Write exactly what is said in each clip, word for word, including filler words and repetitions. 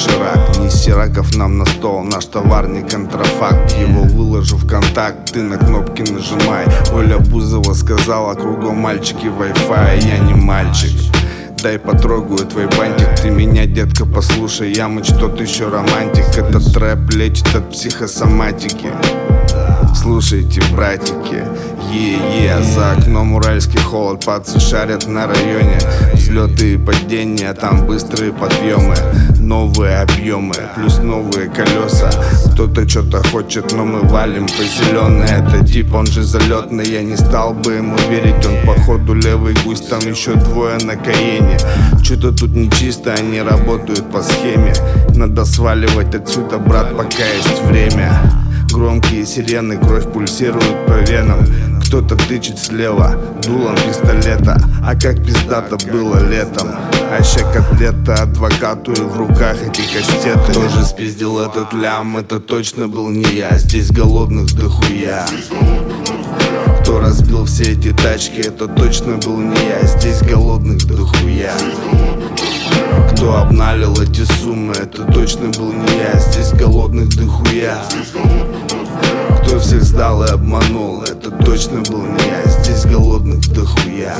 доширак. Неси раков нам на стол, наш товар не контрафакт. Его выложу в контакт, ты на кнопки нажимай. Оля Бузова сказала, кругом мальчики Wi-Fi. Я не мальчик, дай потрогаю твой бантик. Ты меня, детка, послушай, я мыч тот еще романтик. Этот трэп лечит от психосоматики. Слушайте, братики, е-е. За окном уральский холод, пацы шарят на районе. Взлеты и падения, там быстрые подъемы. Новые объемы, плюс новые колеса. Кто-то что-то хочет, но мы валим по зеленой. Это тип, он же залетный, я не стал бы ему верить. Он походу левый гусь, там еще двое на Каене. Что-то тут нечисто, они работают по схеме. Надо сваливать отсюда, брат, пока есть время. Громкие сирены, кровь пульсирует по венам. Кто-то тычет слева дулом пистолета. А как пиздато было летом. А ща котлета, адвокату и в руках эти кастеты. Кто же спиздил этот лям, это точно был не я. Здесь голодных дохуя. Кто разбил все эти тачки, это точно был не я. Здесь голодных дохуя. Кто обналил эти суммы, это точно был не я. Здесь голодных дохуя. Кто всех сдал и обманул, это точно был не я. Здесь голодных дохуя.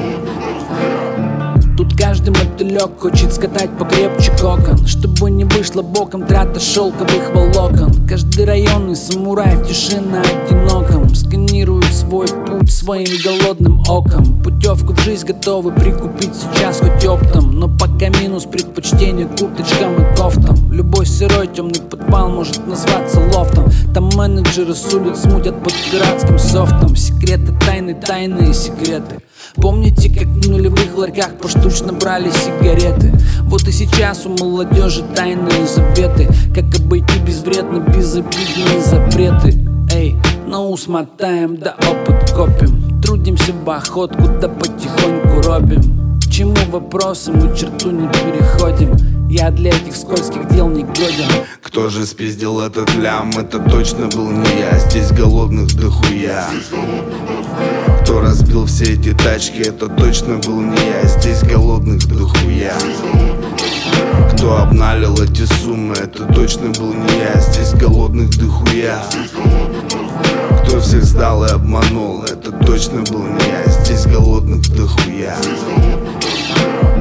Тут каждый мотылек хочет скатать покрепче кокон, чтобы не вышло боком трата шелковых волокон. Каждый районный самурай в тиши на одиноком сканирует свой путь своим голодным оком. Путевку в жизнь готовы прикупить сейчас хоть оптом, но пока минус предпочтение курточкам и кофтам. Любой сырой темный подвал может назваться лофтом. Там менеджеры с улиц смутят под пиратским софтом. Секреты, тайны, тайные секреты. Помните, как в нулевых ларьках поштучно брали сигареты? Вот и сейчас у молодежи тайные заветы. Как обойти безвредно безобидные запреты. Эй, на ус мотаем, да опыт копим. Трудимся в охотку, да потихоньку робим. К чему вопросы, мы черту не переходим. Я для этих скользких дел не годен. Кто же спиздил этот лям, это точно был не я. Здесь голодных дохуя. Кто разбил все эти тачки, это точно был не я. Здесь голодных дохуя. Кто обналил эти суммы, это точно был не я. Здесь голодных дохуя. Кто всех сдал и обманул, это точно был не я. Здесь голодных дохуя.